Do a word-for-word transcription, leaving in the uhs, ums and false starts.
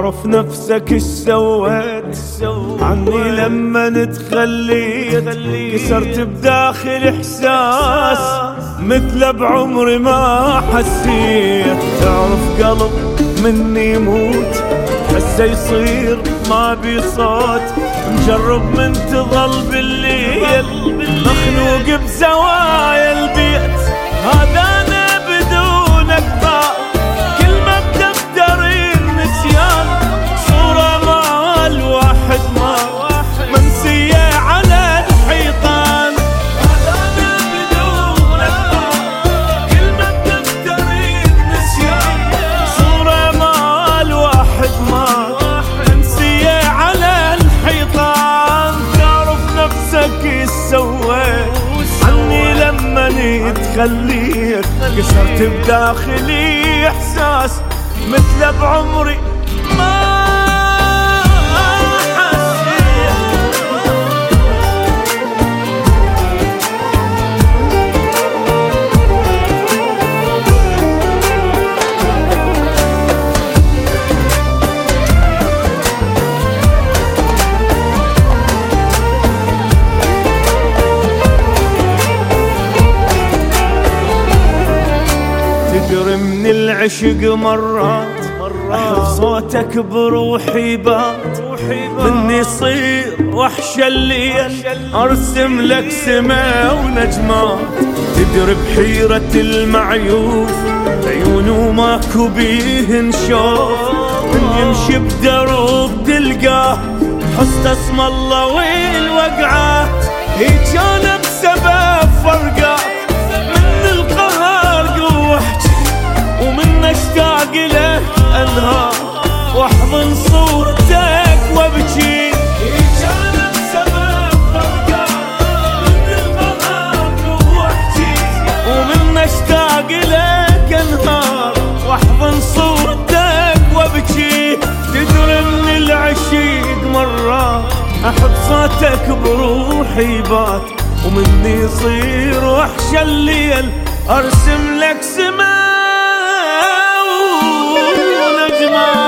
تعرف نفسك ايش سويت عني لما نتخليت. كسرت بداخل احساس مثل بعمري ما حسيت. تعرف قلب مني يموت حسه يصير ما بي صوت. مجرب من تظل بالليل مخنوق بزوايا البيت. هذا انا بدونك ضاع كل ما بدفتر النسيان. صورة مع الواحد ما منسية على الحيطان. هذا انا بدونك ضاع كل ما بدفتر النسيان. صورة مع الواحد ما منسية على الحيطان. تعرف نفسك ايش سويت عني لما تخليت. كسرت بداخلي احساس مثل بعمري ما تدري من العشق مرات أحب صوتك بروحي بات. مني يصير وحش الليل أرسم لك سما ونجمات. تدري بحيرة المعيوف عيونه ماكو بيه نشوف. من يمشي بدرب تلقاه حسن اسم الله والوقعات. هيج أنا بسبب فرقات من القهر قوحتي ومن اشتاق لك انهار واحضن صورتك وابكي. هيج انا بسبب فرقات من القهر قوحتي ومن اشتاق لك انهار واحضن صورتك وابكي. تدري من العشيق مرات احب صوتك بروحي بات. ومني يصير وحش الليل ارسم لك سما ونجمات.